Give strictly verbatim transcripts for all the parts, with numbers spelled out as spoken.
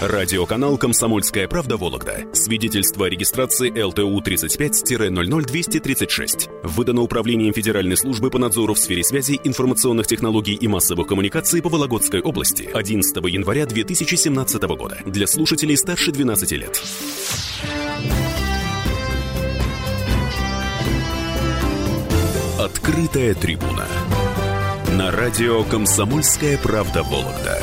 Радиоканал «Комсомольская правда» Вологда. Свидетельство о регистрации эл тэ у тридцать пять ноль ноль двести тридцать шесть. Выдано Управлением Федеральной службы по надзору в сфере связи, информационных технологий и массовых коммуникаций по Вологодской области одиннадцатого января две тысячи семнадцатого года. Для слушателей старше двенадцати лет. Открытая трибуна. На радио «Комсомольская правда» Вологда.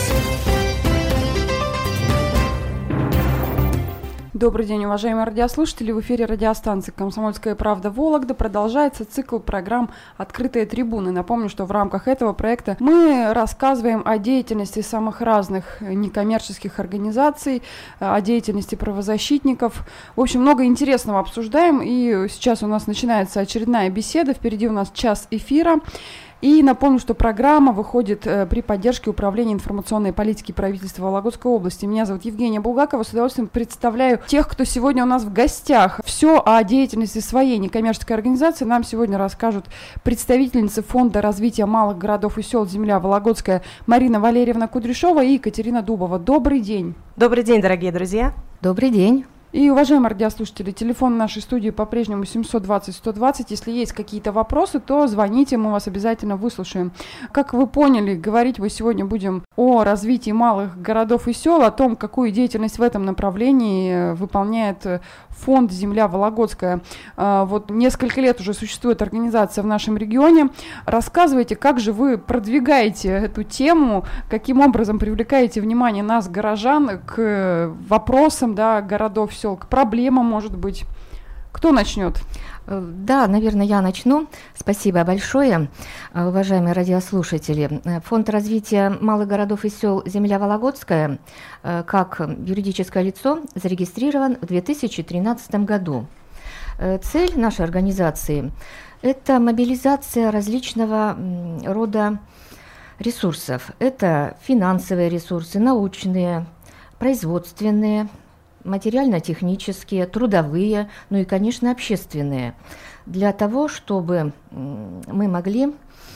Добрый день, уважаемые радиослушатели. В эфире радиостанции «Комсомольская правда» Вологда продолжается цикл программ «Открытые трибуны». Напомню, что в рамках этого проекта мы рассказываем о деятельности самых разных некоммерческих организаций, о деятельности правозащитников. В общем, много интересного обсуждаем. И сейчас у нас начинается очередная беседа. Впереди у нас час эфира. И напомню, что программа выходит э, при поддержке Управления информационной политики правительства Вологодской области. Меня зовут Евгения Булгакова. С удовольствием представляю тех, кто сегодня у нас в гостях. Все о деятельности своей некоммерческой организации нам сегодня расскажут представительницы Фонда развития малых городов и сел «Земля Вологодская» Марина Валерьевна Кудряшова и Екатерина Дубова. Добрый день. Добрый день, дорогие друзья. Добрый день. И, уважаемые радиослушатели, телефон нашей студии по-прежнему семьсот двадцать сто двадцать. Если есть какие-то вопросы, то звоните, мы вас обязательно выслушаем. Как вы поняли, говорить мы сегодня будем о развитии малых городов и сел, о том, какую деятельность в этом направлении выполняет фонд «Земля Вологодская». Вот несколько лет уже существует организация в нашем регионе. Рассказывайте, как же вы продвигаете эту тему, каким образом привлекаете внимание нас, горожан, к вопросам, да, городов, сел, к проблемам, может быть. Кто начнет? Да, наверное, я начну. Спасибо большое, уважаемые радиослушатели. Фонд развития малых городов и сел «Земля Вологодская» как юридическое лицо зарегистрирован в две тысячи тринадцатом году. Цель нашей организации – это мобилизация различного рода ресурсов. Это финансовые ресурсы, научные, производственные, материально-технические, трудовые, ну и, конечно, общественные, для того, чтобы мы могли,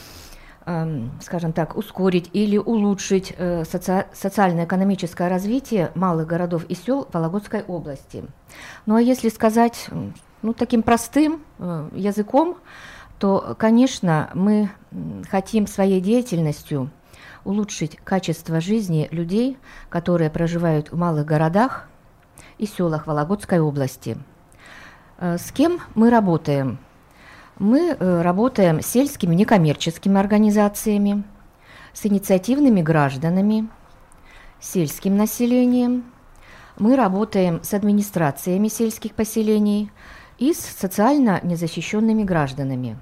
скажем так, ускорить или улучшить соци- социально-экономическое развитие малых городов и сел Вологодской области. Ну а если сказать, ну, таким простым языком, то, конечно, мы хотим своей деятельностью улучшить качество жизни людей, которые проживают в малых городах и селах Вологодской области. С кем мы работаем? Мы работаем с сельскими некоммерческими организациями, с инициативными гражданами, с сельским населением. Мы работаем с администрациями сельских поселений и с социально незащищенными гражданами.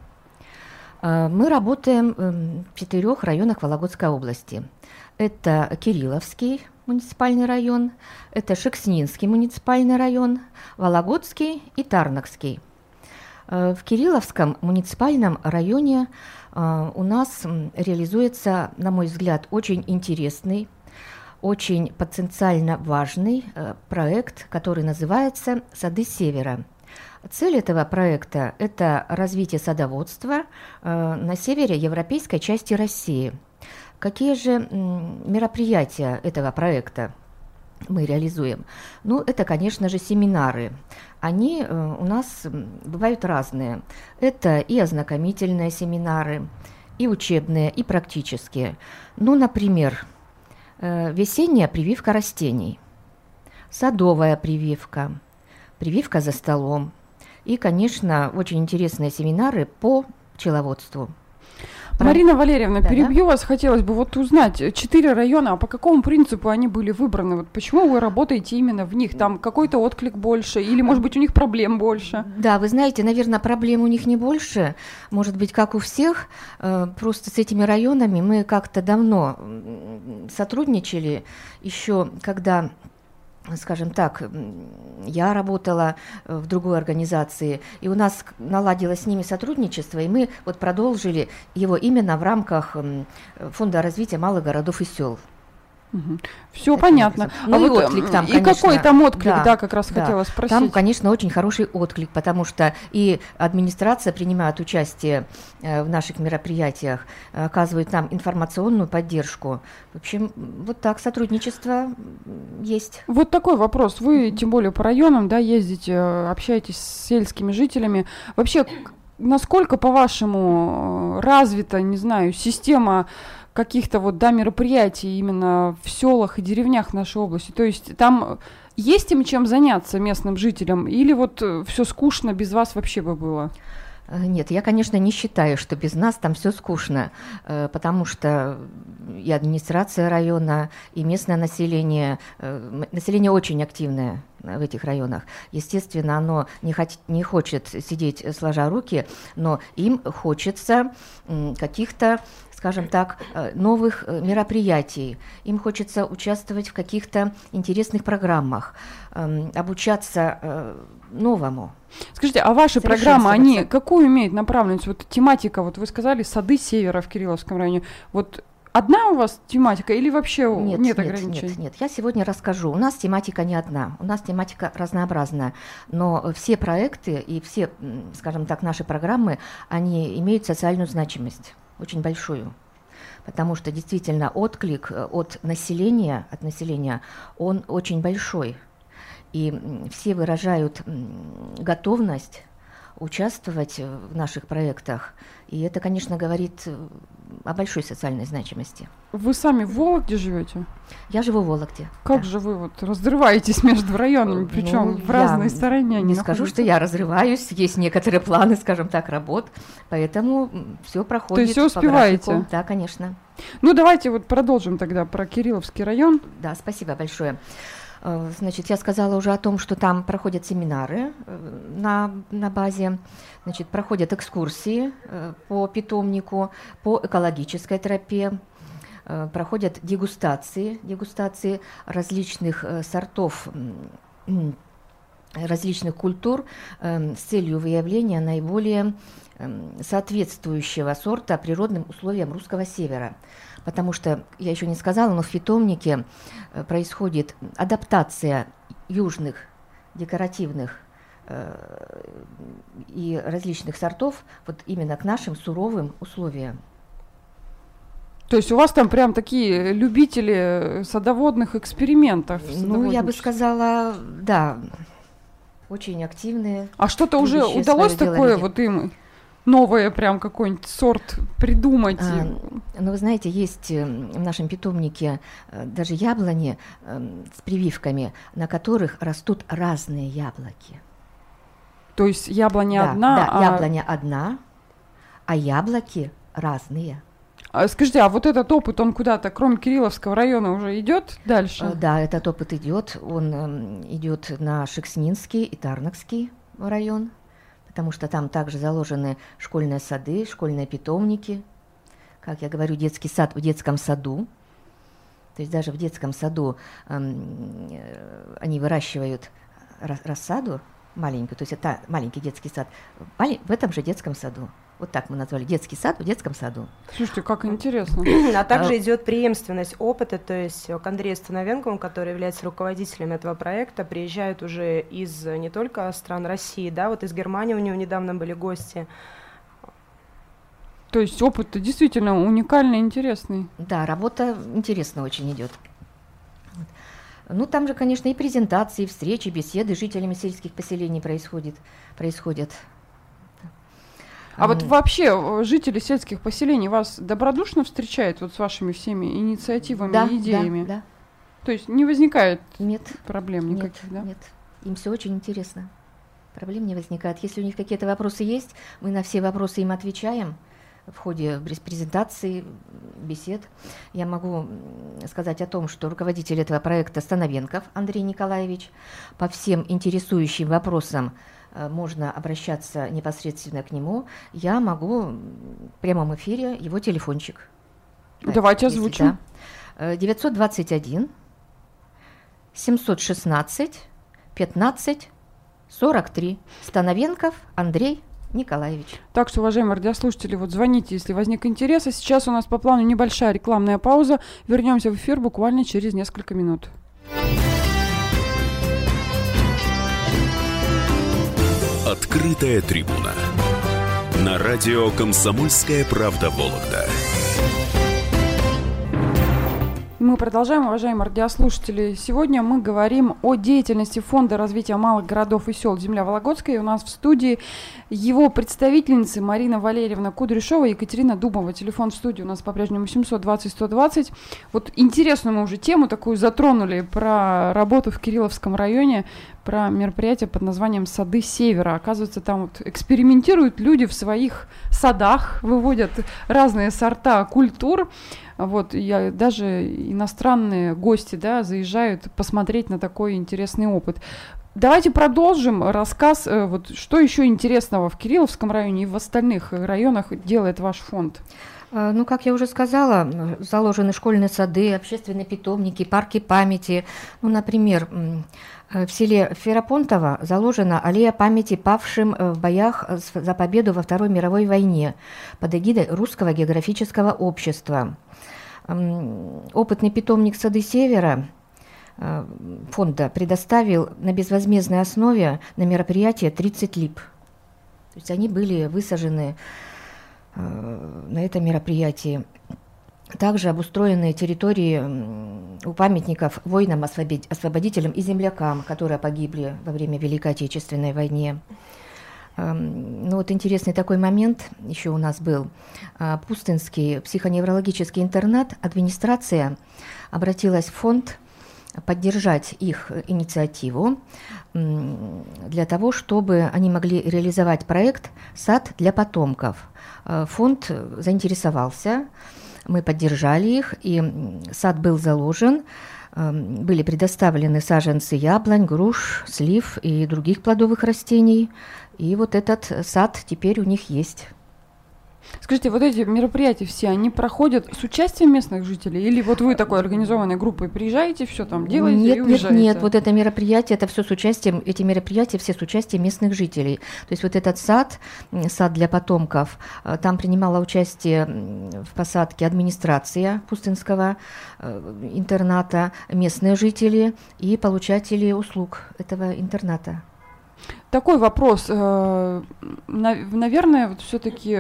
Мы работаем в четырех районах Вологодской области. Это Кирилловский муниципальный район, это Шекснинский муниципальный район, Вологодский и Тарнакский. В Кирилловском муниципальном районе у нас реализуется, на мой взгляд, очень интересный, очень потенциально важный проект, который называется «Сады Севера». Цель этого проекта – это развитие садоводства на севере европейской части России. Какие же мероприятия этого проекта мы реализуем? Ну, это, конечно же, семинары. Они у нас бывают разные. Это и ознакомительные семинары, и учебные, и практические. Ну, например, весенняя прививка растений, садовая прививка, прививка за столом и, конечно, очень интересные семинары по пчеловодству. Марина Валерьевна, да, перебью да? вас, хотелось бы вот узнать, четыре района, а по какому принципу они были выбраны? Вот почему вы работаете именно в них? Там какой-то отклик больше или, может быть, у них проблем больше? Да, вы знаете, наверное, проблем у них не больше, может быть, как у всех, просто с этими районами мы как-то давно сотрудничали, еще когда, скажем так, я работала в другой организации, и у нас наладилось с ними сотрудничество, и мы вот продолжили его именно в рамках Фонда развития малых городов и сел. Угу. Все понятно. Ну, а и вот, отклик там, и конечно. какой там отклик, да, да как раз да. хотела спросить. Там, конечно, очень хороший отклик, потому что и администрация принимает участие э, в наших мероприятиях, оказывает нам информационную поддержку. В общем, вот так сотрудничество есть. Вот такой вопрос. Вы, тем более по районам, да, ездите, общаетесь с сельскими жителями. Вообще, насколько, по-вашему, развита, не знаю, система каких-то вот, да, мероприятий именно в селах и деревнях нашей области? То есть там есть им чем заняться местным жителям, или вот все скучно, без вас вообще бы было? Нет, я, конечно, не считаю, что без нас там все скучно, потому что и администрация района, и местное население, население очень активное в этих районах. Естественно, оно не, хот- не хочет сидеть сложа руки, но им хочется каких-то, скажем так, новых мероприятий. Им хочется участвовать в каких-то интересных программах, обучаться новому. Скажите, а ваши программы, они какую имеют направленность? Вот тематика, вот вы сказали, сады севера в Кирилловском районе. Вот одна у вас тематика или вообще нет, нет нет ограничений? Нет, нет, я сегодня расскажу. У нас тематика не одна, у нас тематика разнообразная, но все проекты и все, скажем так, наши программы, они имеют социальную значимость, очень большую. Потому что действительно отклик от населения, от населения, он очень большой. И все выражают готовность участвовать в наших проектах. И это, конечно, говорит о большой социальной значимости. Вы сами в Вологде живете? Я живу в Вологде. Как да. же вы вот разрываетесь между районами, причем ну, в разной стороне? Не находятся? Скажу, что я разрываюсь, есть некоторые планы, скажем так, работ, поэтому все проходит. То есть все успеваете? Да, конечно. Ну давайте вот продолжим тогда про Кирилловский район. Да, спасибо большое. Значит, я сказала уже о том, что там проходят семинары на, на базе, значит, проходят экскурсии по питомнику, по экологической тропе, проходят дегустации, дегустации различных сортов, различных культур с целью выявления наиболее соответствующего сорта природным условиям русского севера. Потому что, я еще не сказала, но в питомнике происходит адаптация южных декоративных э, и различных сортов вот именно к нашим суровым условиям. То есть у вас там прям такие любители садоводных экспериментов? Ну, я бы сказала, да, очень активные. А что-то уже удалось такое вот им? Новое прям какой-нибудь сорт придумать? А, ну, вы знаете, есть в нашем питомнике даже яблони с прививками, на которых растут разные яблоки. То есть яблоня да, одна? Да, а... яблоня одна, а яблоки разные. А, скажите, а вот этот опыт, он куда-то, кроме Кирилловского района, уже идет дальше? Да, этот опыт идет. Он идет на Шекснинский и Тарнакский район, потому что там также заложены школьные сады, школьные питомники. Как я говорю, детский сад в детском саду. То есть даже в детском саду э, они выращивают рассаду маленькую, то есть это маленький детский сад в этом же детском саду. Вот так мы назвали детский сад в детском саду. Слушайте, как интересно. А также идет преемственность опыта, то есть к Андрею Становенкову, который является руководителем этого проекта, приезжают уже из не только стран России, да, вот из Германии у него недавно были гости. То есть опыт действительно уникальный, интересный. Да, работа интересно очень идет. Ну, там же, конечно, и презентации, и встречи, беседы с жителями сельских поселений происходит, происходят. А вот вообще жители сельских поселений вас добродушно встречают вот с вашими всеми инициативами да, и идеями? Да, да. То есть не возникает нет, проблем никаких, нет, да? Нет, им все очень интересно. Проблем не возникает. Если у них какие-то вопросы есть, мы на все вопросы им отвечаем в ходе презентации, бесед. Я могу сказать о том, что руководитель этого проекта Становенков Андрей Николаевич. По всем интересующим вопросам можно обращаться непосредственно к нему. Я могу в прямом эфире его телефончик. Давайте озвучим. Да. девятьсот двадцать один семьсот шестнадцать пятнадцать сорок три. Становенков Андрей Николаевич. Так что, уважаемые радиослушатели, вот звоните, если возник интерес. А сейчас у нас по плану небольшая рекламная пауза. Вернемся в эфир буквально через несколько минут. Открытая трибуна. На радио «Комсомольская правда» Вологда. Мы Мы продолжаем, уважаемые радиослушатели. Сегодня мы говорим о деятельности Фонда развития малых городов и сел «Земля Вологодская». И у нас в студии его представительницы Марина Валерьевна Кудряшова и Екатерина Дубова. Телефон в студии у нас по-прежнему семьсот двадцать сто двадцать. Вот интересную мы уже тему такую затронули про работу в Кирилловском районе, про мероприятие под названием «Сады Севера». Оказывается, там вот экспериментируют люди в своих садах, выводят разные сорта культур. Вот, я, даже иностранные гости, да, заезжают посмотреть на такой интересный опыт. Давайте продолжим рассказ, вот, что еще интересного в Кирилловском районе и в остальных районах делает ваш фонд. Ну, как я уже сказала, заложены школьные сады, общественные питомники, парки памяти. Ну, например, в селе Ферапонтово заложена аллея памяти павшим в боях за победу во Второй мировой войне под эгидой Русского географического общества. Опытный питомник «Сады Севера» фонда предоставил на безвозмездной основе на мероприятие тридцать лип. То есть они были высажены на этом мероприятии. Также обустроены территории у памятников воинам-освободителям и землякам, которые погибли во время Великой Отечественной войны. Ну вот интересный такой момент еще у нас был. Пустынский психоневрологический интернат, администрация обратилась в фонд поддержать их инициативу для того, чтобы они могли реализовать проект «Сад для потомков». Фонд заинтересовался, мы поддержали их, и сад был заложен. Были предоставлены саженцы яблонь, груш, слив и других плодовых растений. И вот этот сад теперь у них есть. Скажите, вот эти мероприятия все, они проходят с участием местных жителей? Или вот вы такой организованной группой приезжаете, все там делаете нет, и уезжаете? Нет, нет, вот это мероприятие, это все с участием, эти мероприятия все с участием местных жителей. То есть вот этот сад, сад для потомков, там принимала участие в посадке администрация Пустынского интерната, местные жители и получатели услуг этого интерната. Такой вопрос. Наверное, вот все-таки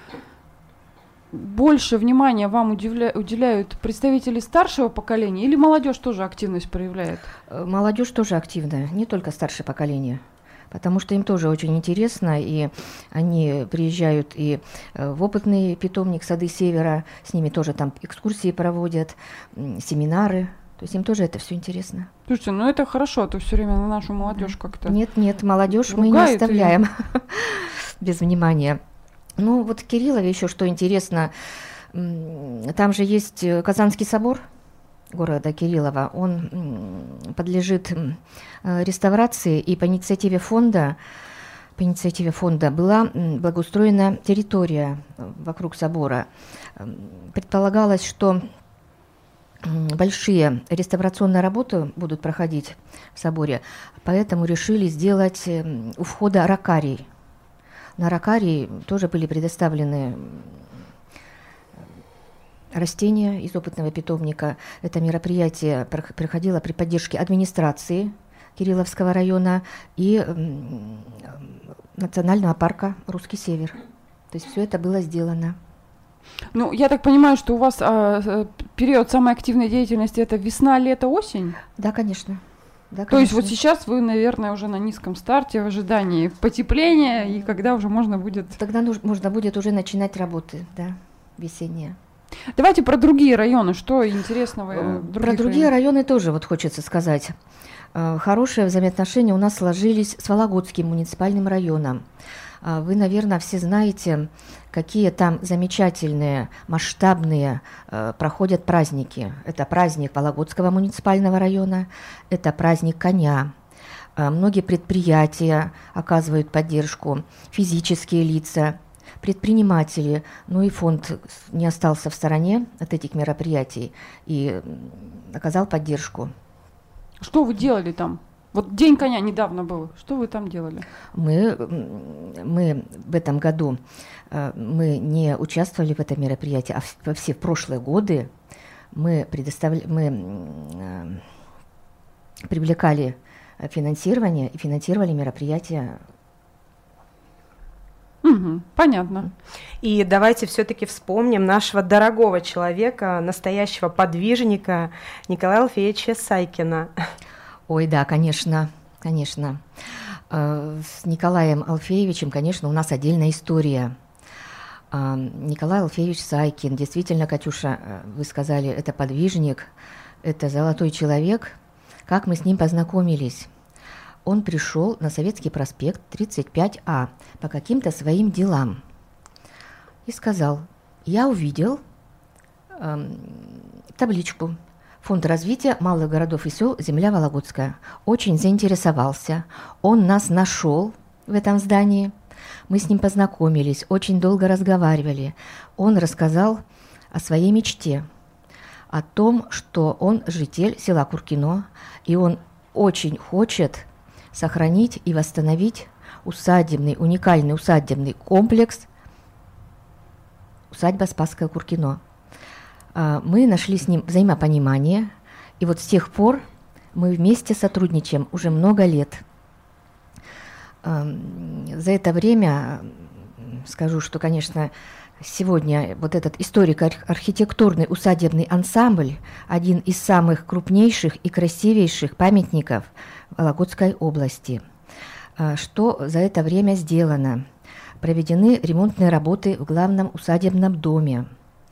больше внимания вам удивля... уделяют представители старшего поколения или молодежь тоже активность проявляет? Молодежь тоже активная, не только старшее поколение. Потому что им тоже очень интересно, и они приезжают и в опытный питомник «Сады Севера», с ними тоже там экскурсии проводят, семинары. То есть им тоже это все интересно. Слушайте, ну это хорошо, а то все время на нашу молодежь как-то. Нет, нет, молодежь мы не оставляем и... без внимания. Ну вот в Кириллове еще что интересно, там же есть Казанский собор города Кириллова, он подлежит реставрации, и по инициативе фонда, по инициативе фонда была благоустроена территория вокруг собора. Предполагалось, что большие реставрационные работы будут проходить в соборе, поэтому решили сделать у входа ракарий. На ракарии тоже были предоставлены растения из опытного питомника. Это мероприятие проходило при поддержке администрации Кирилловского района и национального парка «Русский Север». То есть все это было сделано. Ну, я так понимаю, что у вас а, период самой активной деятельности – это весна, лето, осень? Да, конечно. Да, То есть вот сейчас вы, наверное, уже на низком старте в ожидании потепления, и когда уже можно будет… Тогда нужно, можно будет уже начинать работы, да, весенние. Давайте про другие районы. Что интересного? Про другие районы тоже вот хочется сказать. Хорошие взаимоотношения у нас сложились с Вологодским муниципальным районом. Вы, наверное, все знаете, какие там замечательные, масштабные э, проходят праздники. Это праздник Вологодского муниципального района, это праздник коня. Э, многие предприятия оказывают поддержку, физические лица, предприниматели. Ну и фонд не остался в стороне от этих мероприятий и оказал поддержку. Что вы делали там? Вот День коня недавно был. Что вы там делали? Мы, мы в этом году мы не участвовали в этом мероприятии, а во все прошлые годы мы, предоставля... мы привлекали финансирование и финансировали мероприятия. Угу. Угу, понятно. И давайте все-таки вспомним нашего дорогого человека, настоящего подвижника Николая Алфеевича Сайкина. Ой, да, конечно, конечно. С Николаем Алфеевичем, конечно, у нас отдельная история. Николай Алфеевич Сайкин, действительно, Катюша, вы сказали, это подвижник, это золотой человек. Как мы с ним познакомились? Он пришел на Советский проспект тридцать пять А по каким-то своим делам и сказал: я увидел э, табличку «Фонд развития малых городов и сел земля Вологодская». Очень заинтересовался. Он нас нашел в этом здании. Мы с ним познакомились, очень долго разговаривали. Он рассказал о своей мечте, о том, что он житель села Куркино, и он очень хочет сохранить и восстановить усадебный, уникальный усадебный комплекс усадьба Спасская Куркино. Мы нашли с ним взаимопонимание, и вот с тех пор мы вместе сотрудничаем уже много лет. За это время скажу, что, конечно, сегодня вот этот историко-архитектурный усадебный ансамбль один из самых крупнейших и красивейших памятников Вологодской области. Что за это время сделано? Проведены ремонтные работы в главном усадебном доме.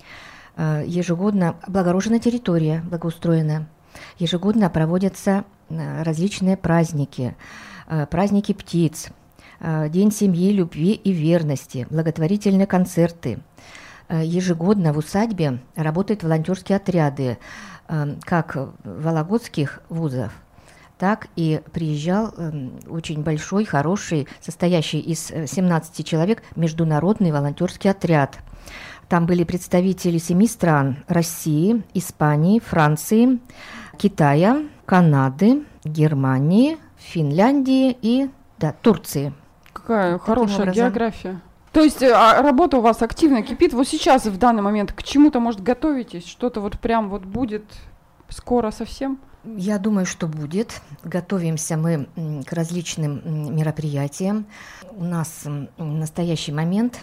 Ежегодно облагорожена территория, благоустроена. Ежегодно проводятся различные праздники, праздники птиц, День семьи, любви и верности, благотворительные концерты. Ежегодно в усадьбе работают волонтерские отряды как вологодских вузов, так и приезжал очень большой, хороший, состоящий из семнадцати человек международный волонтерский отряд. Там были представители семи стран: России, Испании, Франции, Китая, Канады, Германии, Финляндии и да, Турции. Какая Таким хорошая образом. География. То есть а, работа у вас активно кипит. Вот сейчас, в данный момент, к чему-то, может, готовитесь? Что-то вот прям вот будет скоро совсем? Я думаю, что будет. Готовимся мы к различным мероприятиям. У нас в настоящий момент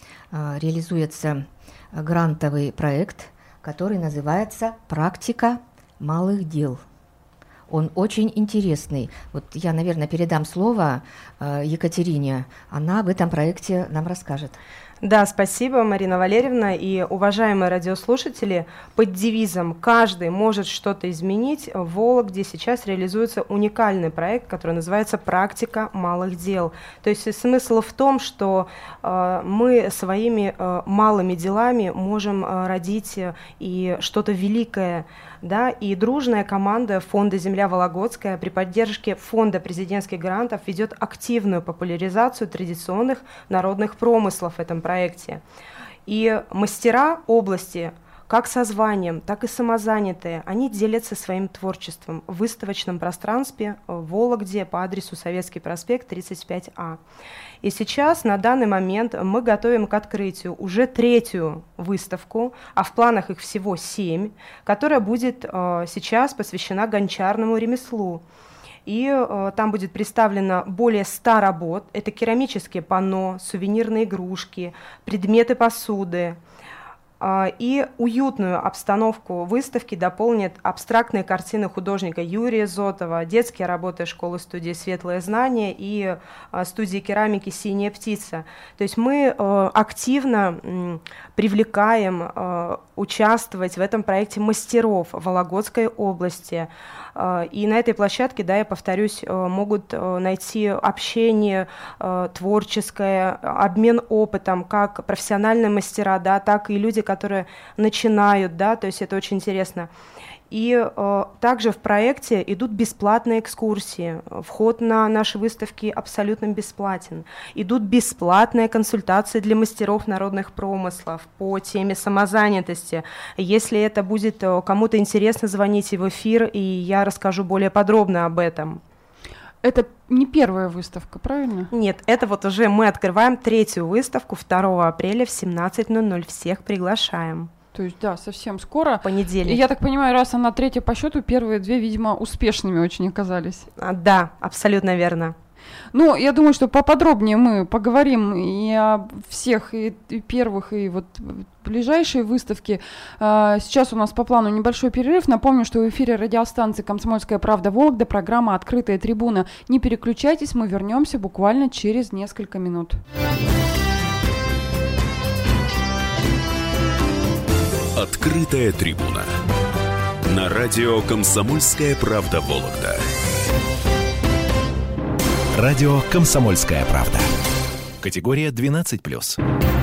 реализуется грантовый проект, который называется «Практика малых дел». Он очень интересный. Вот я, наверное, передам слово Екатерине. Она об этом проекте нам расскажет. Да, спасибо, Марина Валерьевна. И, уважаемые радиослушатели, под девизом «Каждый может что-то изменить» в Вологде сейчас реализуется уникальный проект, который называется «Практика малых дел». То есть смысл в том, что э, мы своими э, малыми делами можем э, родить и что-то великое. Да, и дружная команда Фонда «Земля Вологодская» при поддержке Фонда президентских грантов ведет активную популяризацию традиционных народных промыслов в этом проекте. И мастера области, как со званием, так и самозанятые, они делятся своим творчеством в выставочном пространстве в Вологде по адресу Советский проспект тридцать пять А. И сейчас, на данный момент, мы готовим к открытию уже третью выставку, а в планах их всего семь, которая будет э, сейчас посвящена гончарному ремеслу. И э, там будет представлено более ста работ. Это керамические панно, сувенирные игрушки, предметы посуды. И уютную обстановку выставки дополнят абстрактные картины художника Юрия Зотова, детские работы школы-студии «Светлое знание» и студии керамики «Синяя птица». То есть мы активно привлекаем участвовать в этом проекте мастеров Вологодской области. И на этой площадке, да, я повторюсь, могут найти общение творческое, обмен опытом, как профессиональные мастера, да, так и люди, которые начинают, да, то есть это очень интересно. И э, также в проекте идут бесплатные экскурсии. Вход на наши выставки абсолютно бесплатен. Идут бесплатные консультации для мастеров народных промыслов по теме самозанятости. Если это будет кому-то интересно, звоните в эфир, и я расскажу более подробно об этом. Это не первая выставка, правильно? Нет, это вот уже мы открываем третью выставку второго апреля в семнадцать ноль ноль. Всех приглашаем. То есть, да, совсем скоро. Понедельник. И я так понимаю, раз она третья по счету, первые две, видимо, успешными очень оказались. А, да, абсолютно верно. Ну, я думаю, что поподробнее мы поговорим и о всех, и, и первых, и вот ближайшие выставки. Сейчас у нас по плану небольшой перерыв. Напомню, что в эфире радиостанции «Комсомольская правда» Вологда, программа «Открытая трибуна». Не переключайтесь, мы вернемся буквально через несколько минут. «Открытая трибуна» на радио «Комсомольская правда» Вологда. Радио «Комсомольская правда». Категория двенадцать плюс.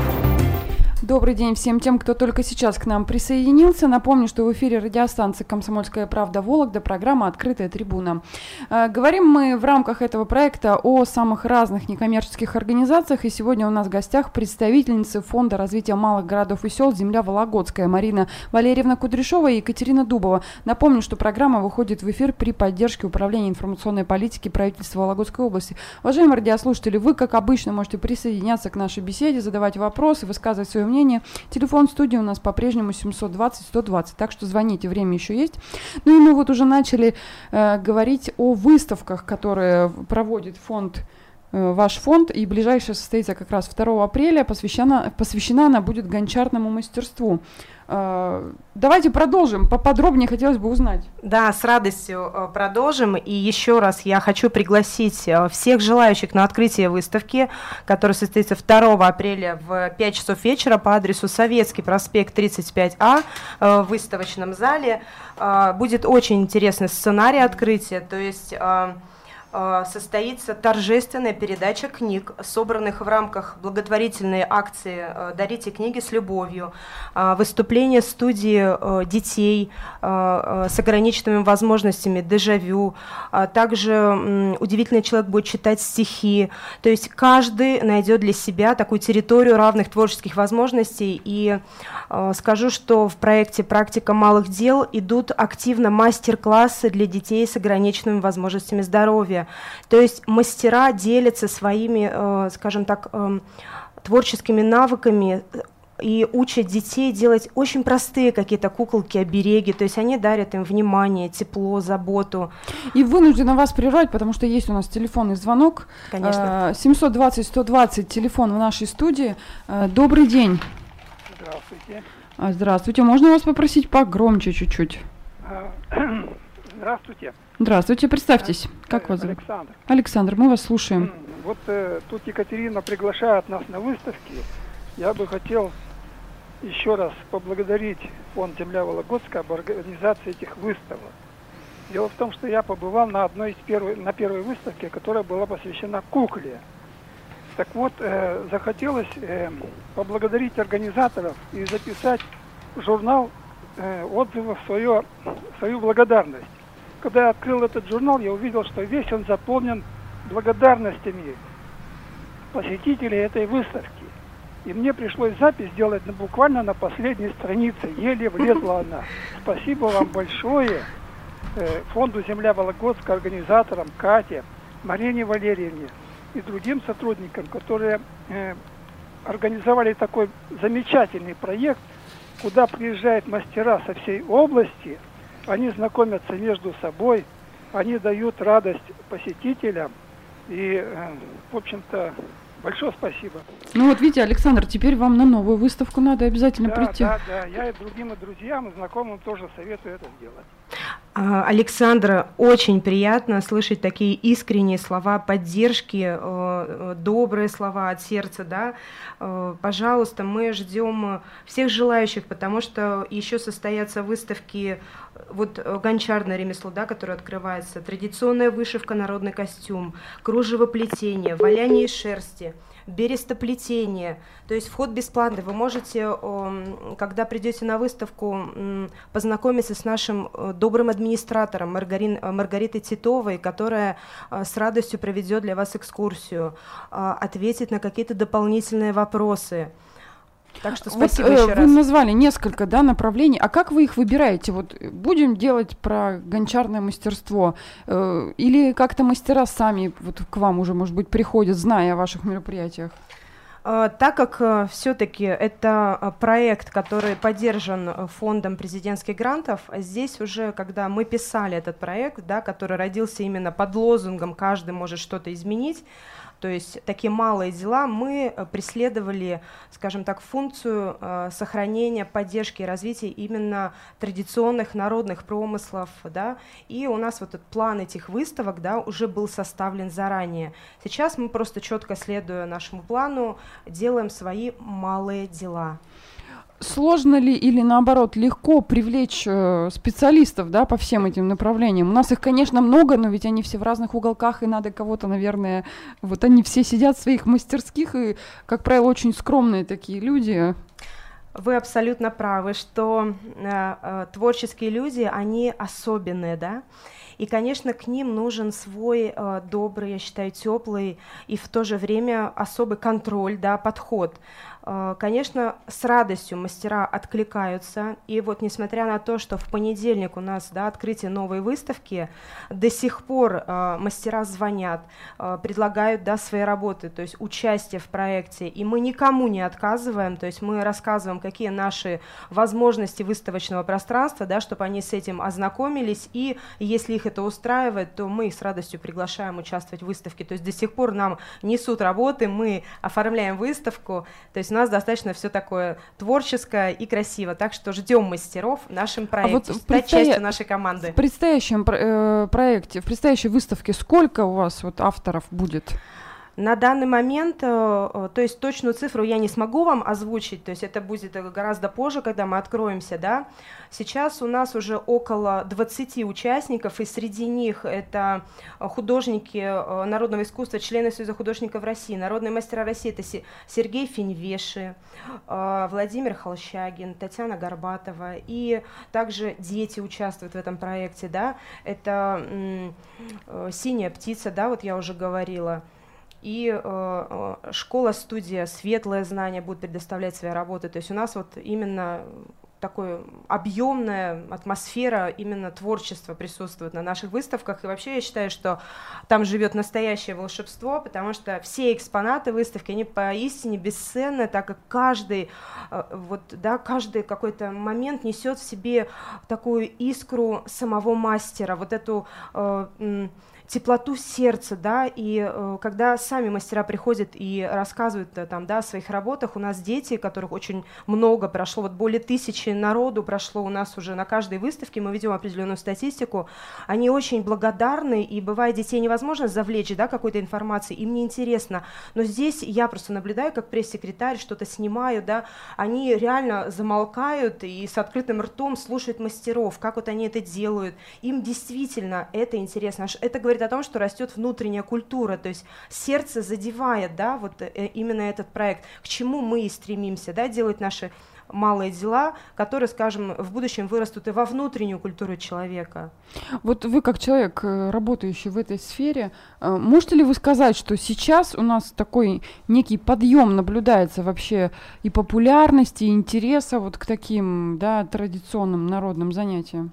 Добрый день всем тем, кто только сейчас к нам присоединился. Напомню, что в эфире радиостанции «Комсомольская правда» Вологда, программа «Открытая трибуна». Э, говорим мы в рамках этого проекта о самых разных некоммерческих организациях. И сегодня у нас в гостях представительницы Фонда развития малых городов и сел «Земля Вологодская» Марина Валерьевна Кудряшова и Екатерина Дубова. Напомню, что программа выходит в эфир при поддержке Управления информационной политики правительства Вологодской области. Уважаемые радиослушатели, вы, как обычно, можете присоединяться к нашей беседе, задавать вопросы, высказывать свое мнение. Телефон студии у нас по-прежнему семьсот двадцать сто двадцать, так что звоните, время еще есть. Ну и мы вот уже начали э, говорить о выставках, которые проводит фонд, э, ваш фонд, и ближайшая состоится как раз второго апреля, посвящена, посвящена она будет гончарному мастерству. Э, давайте продолжим, поподробнее хотелось бы узнать. Да, с радостью продолжим. И еще раз я хочу пригласить всех желающих на открытие выставки, которая состоится второго апреля в пять часов вечера по адресу Советский проспект тридцать пять А в выставочном зале. Будет очень интересный сценарий открытия, то есть состоится торжественная передача книг, собранных в рамках благотворительной акции «Дарите книги с любовью», выступление студии детей с ограниченными возможностями «Дежавю», также удивительный человек будет читать стихи, то есть каждый найдет для себя такую территорию равных творческих возможностей. И скажу, что в проекте «Практика малых дел» идут активно мастер-классы для детей с ограниченными возможностями здоровья. То есть мастера делятся своими, э, скажем так, э, творческими навыками и учат детей делать очень простые какие-то куколки, обереги. То есть они дарят им внимание, тепло, заботу. И вынуждена вас прервать, потому что есть у нас телефонный звонок. Конечно. семьсот двадцать сто двадцать, телефон в нашей студии. Добрый день. Здравствуйте. Здравствуйте. Можно вас попросить погромче чуть-чуть? Здравствуйте. Здравствуйте, представьтесь. Как вас зовут? Александр. Александр, мы вас слушаем. Вот э, тут Екатерина приглашает нас на выставки. Я бы хотел еще раз поблагодарить фонд «Земля Вологодская» об организации этих выставок. Дело в том, что я побывал на одной из первой, на первой выставке, которая была посвящена кукле. Так вот, э, захотелось э, поблагодарить организаторов и записать в журнал э, отзывов свое, свою благодарность. Когда я открыл этот журнал, я увидел, что весь он заполнен благодарностями посетителей этой выставки. И мне пришлось запись сделать ну, буквально на последней странице. Еле влезла она. Спасибо вам большое э, фонду «Земля Вологодская», организаторам Кате, Марине Валерьевне и другим сотрудникам, которые э, организовали такой замечательный проект, куда приезжают мастера со всей области. Они знакомятся между собой, они дают радость посетителям. И, в общем-то, большое спасибо. Ну вот видите, Александр, теперь вам на новую выставку надо обязательно да, прийти. Да, да, я и другим и друзьям, и знакомым тоже советую это сделать. Александра, очень приятно слышать такие искренние слова поддержки, добрые слова от сердца, да. Пожалуйста, мы ждем всех желающих, потому что еще состоятся выставки, вот гончарное ремесло, да, которое открывается, традиционная вышивка, народный костюм, кружевоплетение, валяние из шерсти, берестоплетение. То есть вход бесплатный. Вы можете, когда придете на выставку, познакомиться с нашим добрым администратором Маргарин, Маргаритой Титовой, которая с радостью проведет для вас экскурсию, ответит на какие-то дополнительные вопросы. Так что спасибо вот, еще вы раз. Вы назвали несколько, да, направлений. А как вы их выбираете? Вот будем делать про гончарное мастерство? Э, или как-то мастера сами вот к вам уже, может быть, приходят, зная о ваших мероприятиях? Так как все-таки это проект, который поддержан фондом президентских грантов, здесь уже, когда мы писали этот проект, да, который родился именно под лозунгом «каждый может что-то изменить», то есть такие малые дела, мы преследовали, скажем так, функцию э, сохранения, поддержки и развития именно традиционных народных промыслов, да, и у нас вот этот план этих выставок, да, уже был составлен заранее. Сейчас мы просто четко, следуя нашему плану, делаем свои малые дела. Сложно ли или, наоборот, легко привлечь э, специалистов, да, по всем этим направлениям? У нас их, конечно, много, но ведь они все в разных уголках, и надо кого-то, наверное... Вот они все сидят в своих мастерских, и, как правило, очень скромные такие люди. Вы абсолютно правы, что э, э, творческие люди, они особенные, да? И, конечно, к ним нужен свой э, добрый, я считаю, теплый и в то же время особый контроль, да, подход. Э, конечно, с радостью мастера откликаются. И вот несмотря на то, что в понедельник у нас, да, открытие новой выставки, до сих пор э, мастера звонят, э, предлагают, да, свои работы, то есть участие в проекте. И мы никому не отказываем, то есть мы рассказываем, какие наши возможности выставочного пространства, да, чтобы они с этим ознакомились. И если их это устраивает, то мы их с радостью приглашаем участвовать в выставке. То есть до сих пор нам несут работы, мы оформляем выставку. То есть у нас достаточно все такое творческое и красиво. Так что ждем мастеров в нашем проекте, а вот стать предстоя... частью нашей команды. В предстоящем э, проекте, в предстоящей выставке сколько у вас вот авторов будет? На данный момент, то есть точную цифру я не смогу вам озвучить, то есть это будет гораздо позже, когда мы откроемся, да. Сейчас у нас уже около двадцати участников, и среди них это художники народного искусства, члены Союза художников России, народные мастера России, это Сергей Финвеши, Владимир Холщагин, Татьяна Горбатова, и также дети участвуют в этом проекте, да. Это «Синяя птица», да, вот я уже говорила. И э, школа-студия «Светлое знание» будет предоставлять свои работы. То есть у нас вот именно такая объемная атмосфера именно творчества присутствует на наших выставках. И вообще я считаю, что там живет настоящее волшебство, потому что все экспонаты выставки, они поистине бесценны, так как каждый, э, вот, да, каждый какой-то момент несет в себе такую искру самого мастера, вот эту... Э, теплоту сердца, да, и э, когда сами мастера приходят и рассказывают э, там, да, о своих работах, у нас дети, которых очень много прошло, вот более тысячи народу прошло у нас уже на каждой выставке, мы ведем определенную статистику, они очень благодарны, и бывает, детей невозможно завлечь, да, какой-то информацией, им неинтересно, но здесь я просто наблюдаю, как пресс-секретарь, что-то снимаю, да, они реально замолкают и с открытым ртом слушают мастеров, как вот они это делают, им действительно это интересно, это говорит о том, что растет внутренняя культура, то есть сердце задевает, да, вот э, именно этот проект, к чему мы и стремимся, да, делать наши малые дела, которые, скажем, в будущем вырастут и во внутреннюю культуру человека. Вот вы, как человек, работающий в этой сфере, можете ли вы сказать, что сейчас у нас такой некий подъем наблюдается вообще и популярности, и интереса вот к таким, да, традиционным народным занятиям?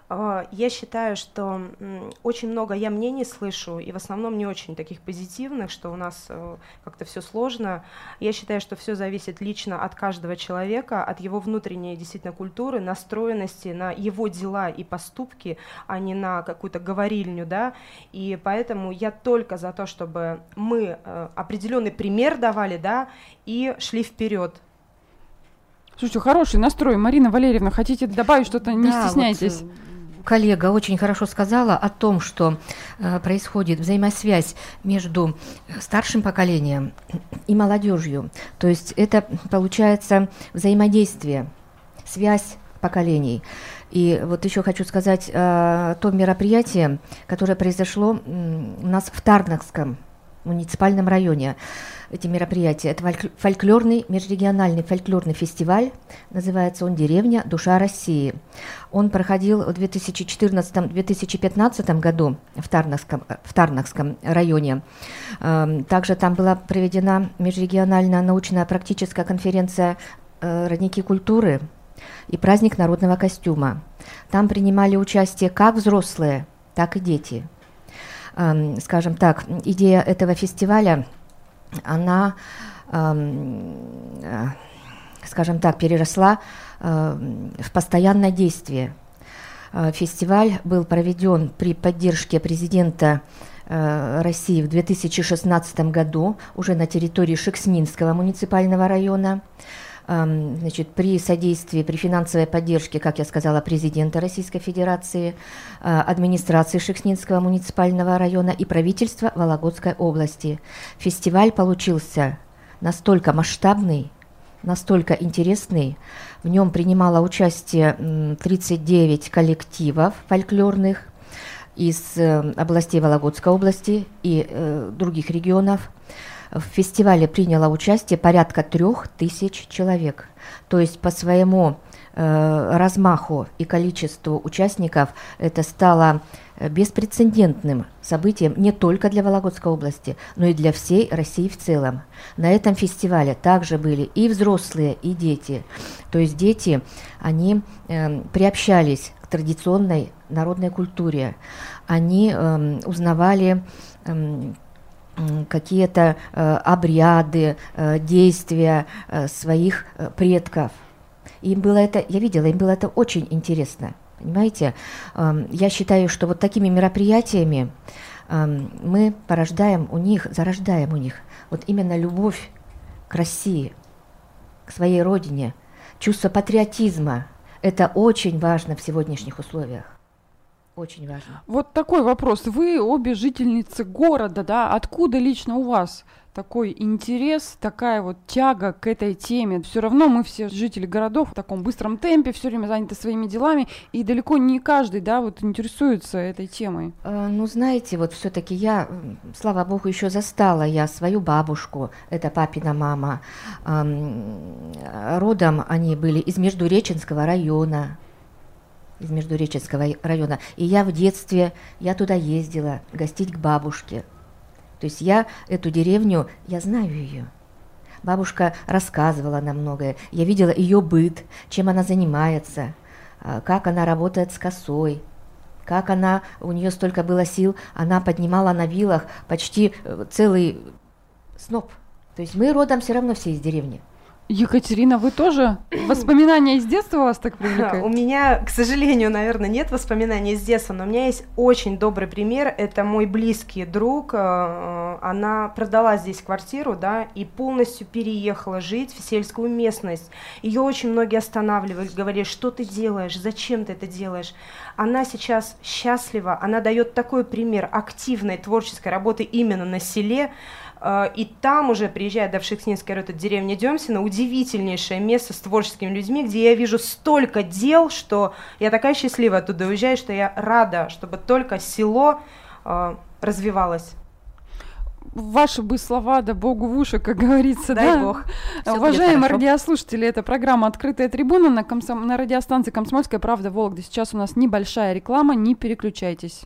Я считаю, что очень много я мнений слышу, и в основном не очень таких позитивных, что у нас как-то все сложно. Я считаю, что все зависит лично от каждого человека, от его внутренней действительно культуры, настроенности на его дела и поступки, а не на какую-то говорильню, да. И поэтому я только за то, чтобы мы определенный пример давали, да, и шли вперед. Слушайте, хороший настрой. Марина Валерьевна, хотите добавить что-то? Не да, стесняйтесь. Вот коллега очень хорошо сказала о том, что э, происходит взаимосвязь между старшим поколением и молодежью. То есть это получается взаимодействие, связь поколений. И вот еще хочу сказать о том мероприятии, которое произошло у нас в Тарнакском муниципальном районе. Эти мероприятия. Это фольклорный, межрегиональный фольклорный фестиваль, называется он «Деревня. Душа России». Он проходил в две тысячи четырнадцатом — две тысячи пятнадцатом году в Тарнакском, в Тарнакском районе. Также там была проведена межрегиональная научная практическая конференция «Родники культуры» и праздник народного костюма. Там принимали участие как взрослые, так и дети. Скажем так, идея этого фестиваля, она скажем так, переросла в постоянное действие. Фестиваль был проведен при поддержке президента России в две тысячи шестнадцатом году уже на территории Шекснинского муниципального района. Значит, при содействии, при финансовой поддержке, как я сказала, президента Российской Федерации, администрации Шекснинского муниципального района и правительства Вологодской области. Фестиваль получился настолько масштабный, настолько интересный. В нем принимало участие тридцать девять коллективов фольклорных из областей Вологодской области и э, других регионов. В фестивале приняло участие порядка трех тысяч человек. То есть по своему э, размаху и количеству участников это стало беспрецедентным событием не только для Вологодской области, но и для всей России в целом. На этом фестивале также были и взрослые, и дети. То есть дети, они э, приобщались к традиционной народной культуре. Они э, узнавали э, какие-то э, обряды, э, действия э, своих э, предков. Им было это, я видела, им было это очень интересно. Понимаете, э, я считаю, что вот такими мероприятиями э, мы порождаем у них, зарождаем у них вот именно любовь к России, к своей родине, чувство патриотизма. Это очень важно в сегодняшних условиях. Очень важно. Вот такой вопрос. Вы обе жительницы города, да? Откуда лично у вас такой интерес, такая вот тяга к этой теме? Все равно мы все жители городов в таком быстром темпе, все время заняты своими делами, и далеко не каждый, да, вот интересуется этой темой. Э, ну, знаете, вот все-таки я, слава богу, еще застала я свою бабушку, это папина мама. Э, родом они были из Междуреченского района. из Междуреченского района. И я в детстве, я туда ездила гостить к бабушке. То есть я эту деревню, я знаю ее. Бабушка рассказывала нам многое. Я видела ее быт, чем она занимается, как она работает с косой, как она, у нее столько было сил, она поднимала на вилах почти целый сноп. То есть мы родом все равно все из деревни. Екатерина, вы тоже? Воспоминания из детства вас так привлекают? У меня, к сожалению, наверное, нет воспоминаний из детства, но у меня есть очень добрый пример. Это мой близкий друг. Она продала здесь квартиру, да, и полностью переехала жить в сельскую местность. Ее очень многие останавливали, говорили, что ты делаешь, зачем ты это делаешь. Она сейчас счастлива, она дает такой пример активной творческой работы именно на селе. И там уже, приезжая до Шекснинской район, деревня Демсина, удивительнейшее место с творческими людьми, где я вижу столько дел, что я такая счастливая оттуда уезжаю, что я рада, чтобы только село э, развивалось. Ваши бы слова, да богу в уши, как говорится, дай да? бог. Уважаемые радиослушатели, это программа «Открытая трибуна» на, комсом... на радиостанции «Комсомольская правда» Вологда. Сейчас у нас небольшая реклама, не переключайтесь.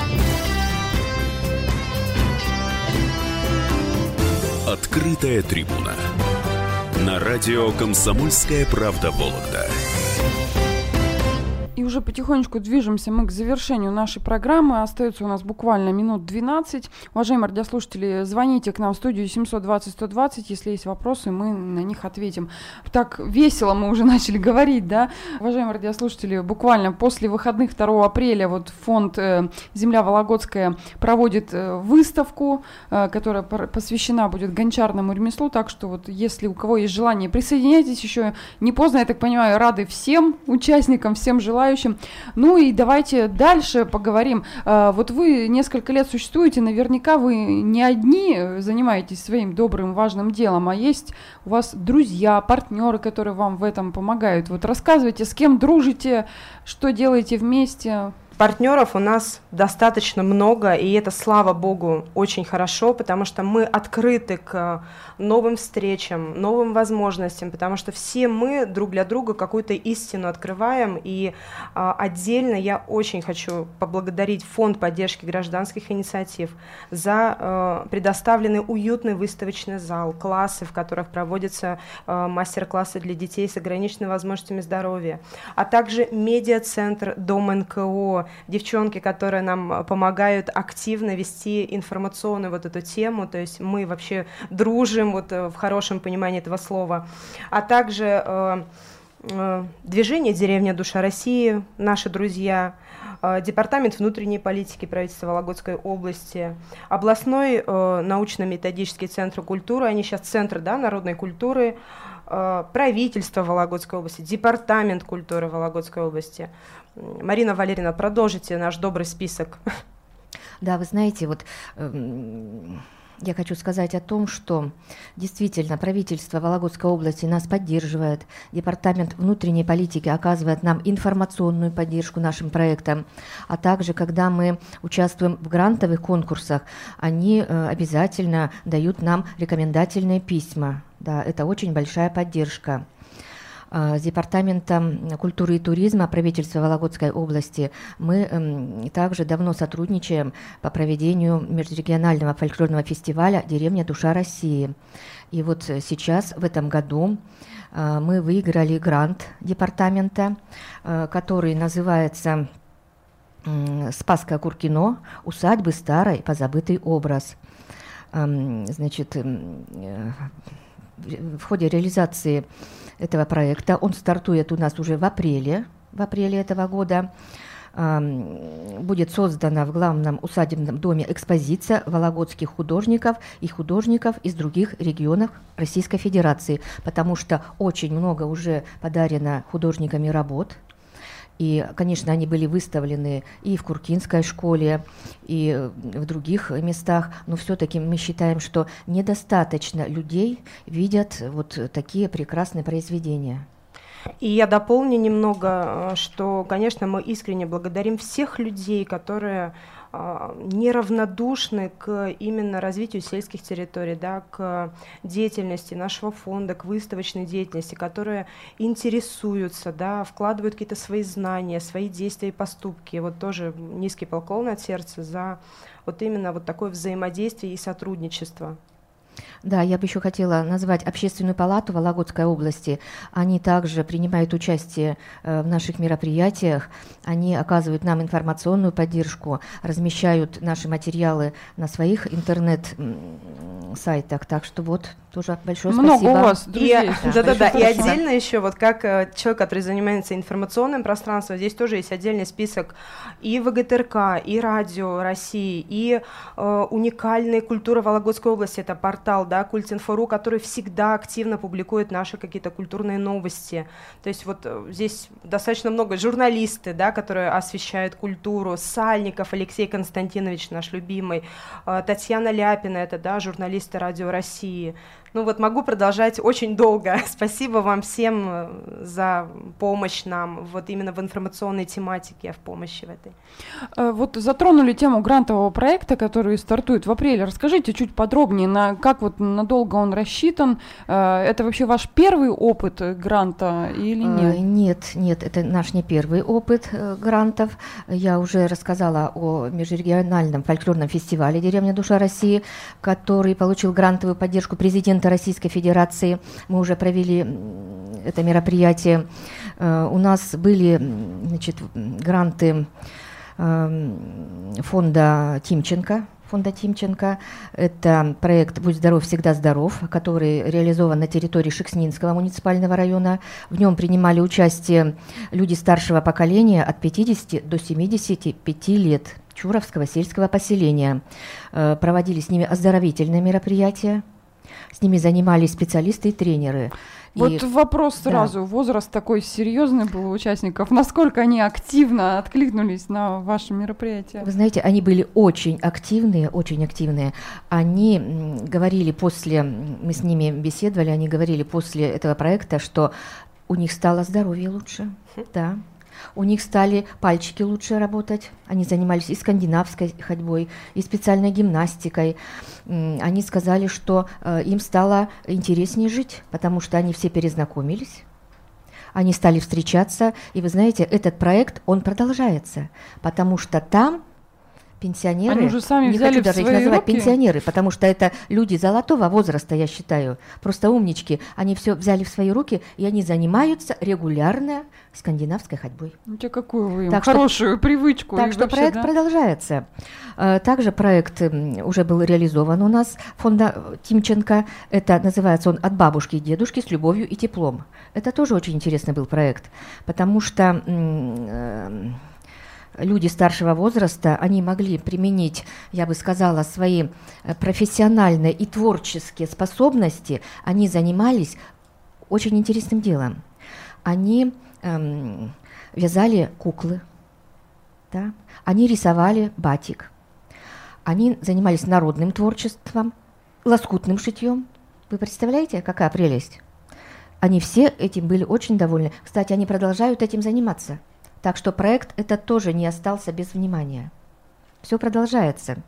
Открытая трибуна. На радио «Комсомольская правда» Вологда. И уже потихонечку движемся мы к завершению нашей программы. Остается у нас буквально минут двенадцать. Уважаемые радиослушатели, звоните к нам в студию семьсот двадцать сто двадцать. Если есть вопросы, мы на них ответим. Так весело мы уже начали говорить, да? Уважаемые радиослушатели, буквально после выходных второго апреля вот фонд э, «Земля Вологодская» проводит э, выставку, э, которая посвящена будет гончарному ремеслу. Так что вот если у кого есть желание, присоединяйтесь, еще не поздно, я так понимаю, рады всем участникам, всем желающим. Ну и давайте дальше поговорим. Вот вы несколько лет существуете, наверняка вы не одни занимаетесь своим добрым, важным делом, а есть у вас друзья, партнеры, которые вам в этом помогают. Вот рассказывайте, с кем дружите, что делаете вместе. Партнеров у нас достаточно много, и это, слава богу, очень хорошо, потому что мы открыты к новым встречам, новым возможностям, потому что все мы друг для друга какую-то истину открываем, и а, отдельно я очень хочу поблагодарить Фонд поддержки гражданских инициатив за а, предоставленный уютный выставочный зал, классы, в которых проводятся а, мастер-классы для детей с ограниченными возможностями здоровья, а также медиа-центр Дом эн ка о, девчонки, которые нам помогают активно вести информационную вот эту тему, то есть мы вообще дружим вот в хорошем понимании этого слова, а также э, э, движение «Деревня Душа России», наши друзья, э, Департамент внутренней политики правительства Вологодской области, областной э, научно-методический центр культуры, они сейчас центр, да, народной культуры, э, правительство Вологодской области, Департамент культуры Вологодской области. Марина Валерьевна, продолжите наш добрый список. Да, вы знаете, вот э, я хочу сказать о том, что действительно правительство Вологодской области нас поддерживает, Департамент внутренней политики оказывает нам информационную поддержку нашим проектам, а также, когда мы участвуем в грантовых конкурсах, они э, обязательно дают нам рекомендательные письма. Да, это очень большая поддержка. С Департаментом культуры и туризма правительства Вологодской области мы э, также давно сотрудничаем по проведению межрегионального фольклорного фестиваля «Деревня Душа России». И вот сейчас, в этом году, э, мы выиграли грант департамента, э, который называется э, «Спасское Куркино. Усадьбы старой, позабытый образ». Э, значит, э, в ходе реализации этого проекта, он стартует у нас уже в апреле, в апреле этого года, э, будет создана в главном усадебном доме экспозиция вологодских художников и художников из других регионов Российской Федерации, потому что очень много уже подарено художниками работ. И, конечно, они были выставлены и в Куркинской школе, и в других местах, но все-таки мы считаем, что недостаточно людей видят вот такие прекрасные произведения. И я дополню немного, что, конечно, мы искренне благодарим всех людей, которые неравнодушны к именно развитию сельских территорий, да, к деятельности нашего фонда, к выставочной деятельности, которые интересуются, да, вкладывают какие-то свои знания, свои действия и поступки. Вот тоже низкий поклон от сердца за вот именно вот такое взаимодействие и сотрудничество. Да, я бы еще хотела назвать Общественную палату Вологодской области. Они также принимают участие э, в наших мероприятиях. Они оказывают нам информационную поддержку, размещают наши материалы на своих интернет-сайтах. Так что вот тоже большое Много спасибо. Много у вас друзей. Да-да-да. И отдельно еще, вот как э, человек, который занимается информационным пространством, здесь тоже есть отдельный список и ВГТРК, и Радио России, и э, уникальная культура Вологодской области. Это портал, да, Культинфо.ру, который всегда активно публикует наши какие-то культурные новости. То есть вот здесь достаточно много журналисты, да, которые освещают культуру. Сальников Алексей Константинович, наш любимый. Татьяна Ляпина, это, да, журналисты Радио России. Ну вот могу продолжать очень долго. Спасибо вам всем за помощь нам вот именно в информационной тематике, в помощи в этой. Вот затронули тему грантового проекта, который стартует в апреле. Расскажите чуть подробнее, на как вот надолго он рассчитан. Это вообще ваш первый опыт гранта или нет? Нет, нет, это наш не первый опыт грантов. Я уже рассказала о межрегиональном фольклорном фестивале «Деревня Душа России», который получил грантовую поддержку президента Российской Федерации. Мы уже провели это мероприятие. У нас были, значит, гранты фонда Тимченко. Фонда Тимченко. Это проект «Будь здоров, всегда здоров», который реализован на территории Шекснинского муниципального района. В нем принимали участие люди старшего поколения от пятидесяти до семидесяти пяти лет Чуровского сельского поселения. Проводили с ними оздоровительные мероприятия. С ними занимались специалисты и тренеры. Вот и, вопрос сразу. Да. Возраст такой серьезный был у участников. Насколько они активно откликнулись на ваше мероприятие? Вы знаете, они были очень активные, очень активные. Они м, говорили после, мы с ними беседовали, они говорили после этого проекта, что у них стало здоровье лучше. Да. У них стали пальчики лучше работать. Они занимались и скандинавской ходьбой, и специальной гимнастикой. Они сказали, что э, им стало интереснее жить, потому что они все перезнакомились. Они стали встречаться. И вы знаете, этот проект, он продолжается, потому что там Пенсионеры, Они уже сами не взяли хочу в даже их свои называть руки? пенсионеры, потому что это люди золотого возраста, я считаю, просто умнички. Они все взяли в свои руки, и они занимаются регулярно скандинавской ходьбой. Ну, тебе какую вы им Так что- хорошую привычку. Так и что вообще, проект да. продолжается. Э, Также проект м, уже был реализован у нас фонда Тимченко. Это называется он «От бабушки и дедушки с любовью и теплом». Это тоже очень интересный был проект, потому что м, э, люди старшего возраста, они могли применить, я бы сказала, свои э, профессиональные и творческие способности. Они занимались очень интересным делом. Они эм, вязали куклы, да? Они рисовали батик, они занимались народным творчеством, лоскутным шитьем. Вы представляете, какая прелесть? Они все этим были очень довольны. Кстати, они продолжают этим заниматься. Так что проект этот тоже не остался без внимания. Все продолжается.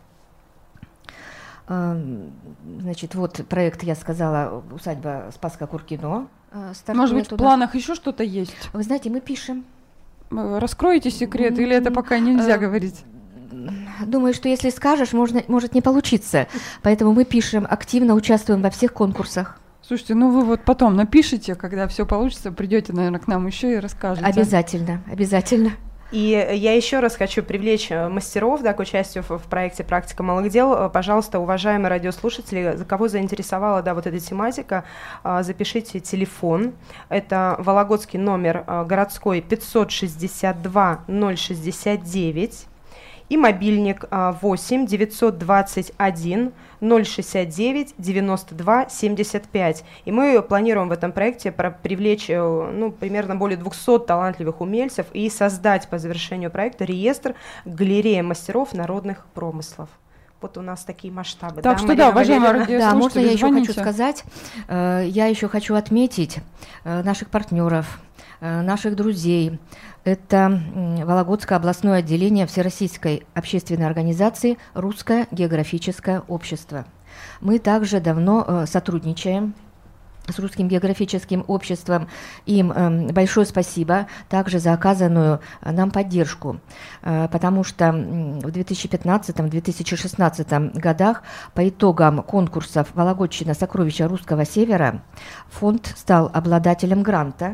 Эм, Значит, вот проект, я сказала, усадьба Спасска-Куркино. э, стартует Может быть, в у нас. планах еще что-то есть? Вы знаете, мы пишем. Э, Раскроете секрет, или это пока нельзя Э, говорить? Думаю, что если скажешь, можно, может не получиться. Поэтому мы пишем, активно участвуем во всех конкурсах. Слушайте, ну вы вот потом напишите, когда все получится, придете, наверное, к нам еще и расскажете. Обязательно, обязательно. И я еще раз хочу привлечь э, мастеров, да, к участию в, в проекте «Практика малых дел». Э, Пожалуйста, уважаемые радиослушатели, за кого заинтересовала, да, вот эта тематика, э, запишите телефон. Это Вологодский номер э, городской пятьсот шестьдесят два ноль шестьдесят девять и мобильник э, восемь девятьсот двадцать один ноль шестьдесят девять девяносто два семьдесят пять. И мы планируем в этом проекте про- привлечь э, ну, примерно более двухсот талантливых умельцев и создать по завершению проекта реестр галереи мастеров народных промыслов. Вот у нас такие масштабы. Так да, что Марина да, уважаемые Валерьевна? Да, можно я радиослушатели, еще звоните. хочу сказать, э, я еще хочу отметить э, наших партнеров, э, наших друзей. Это м, Вологодское областное отделение Всероссийской общественной организации «Русское географическое общество». Мы также давно э, сотрудничаем с Русским географическим обществом. Им э, большое спасибо также за оказанную э, нам поддержку, э, потому что м, в две тысячи пятнадцатом — две тысячи шестнадцатом годах по итогам конкурсов «Вологодчина. Сокровища Русского Севера» фонд стал обладателем гранта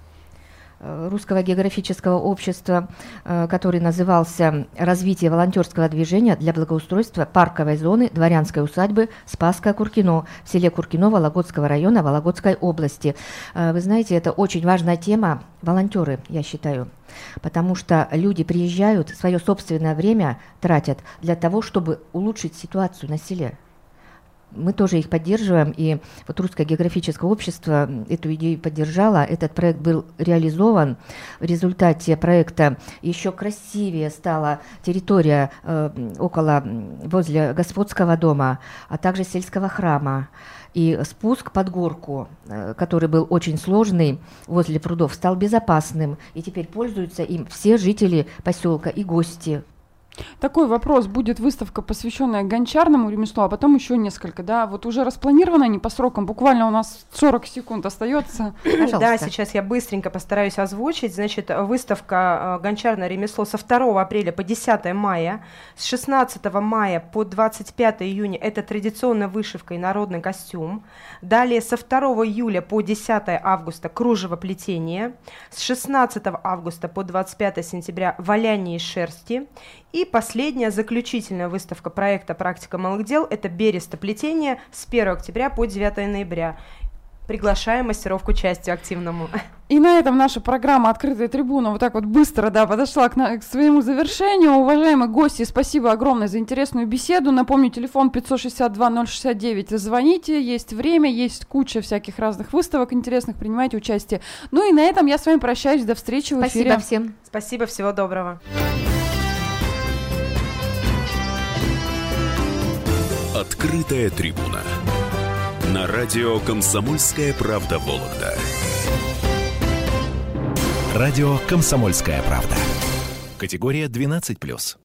э, Русского географического общества, э, который назывался «Развитие волонтерского движения для благоустройства парковой зоны дворянской усадьбы Спасска-Куркино» в селе Куркино Вологодского района Вологодской области. Э, Вы знаете, это очень важная тема, волонтеры, я считаю, потому что люди приезжают, свое собственное время тратят для того, чтобы улучшить ситуацию на селе. Мы тоже их поддерживаем, и вот Русское географическое общество эту идею поддержало. Этот проект был реализован. В результате проекта еще красивее стала территория э, около, возле господского дома, а также сельского храма. И спуск под горку, э, который был очень сложный возле прудов, стал безопасным. И теперь пользуются им все жители поселка и гости. Такой вопрос. Будет выставка, посвященная гончарному ремеслу, а потом еще несколько, да? Вот уже распланировано они по срокам? Буквально у нас сорок секунд остается. Пожалуйста. Да, сейчас я быстренько постараюсь озвучить. Значит, выставка э, «Гончарное ремесло» со второго апреля по десятое мая, с шестнадцатого мая по двадцать пятое июня – это традиционная вышивка и народный костюм. Далее со второго июля по десятое августа – кружевоплетение. С шестнадцатого августа по двадцать пятое сентября – валяние из шерсти. И последняя, заключительная выставка проекта «Практика малых дел» – это берестоплетение с первого октября по девятое ноября. Приглашаем мастеров к участию активному. И на этом наша программа «Открытая трибуна» вот так вот быстро, да, подошла к, на, к своему завершению. Уважаемые гости, спасибо огромное за интересную беседу. Напомню, телефон пятьсот шестьдесят два ноль шестьдесят девять. Звоните, есть время, есть куча всяких разных выставок интересных, принимайте участие. Ну и на этом я с вами прощаюсь, до встречи в эфире. Спасибо всем. Спасибо, всего доброго. Открытая трибуна. На радио «Комсомольская правда» Вологда. Радио «Комсомольская правда». Категория двенадцать плюс.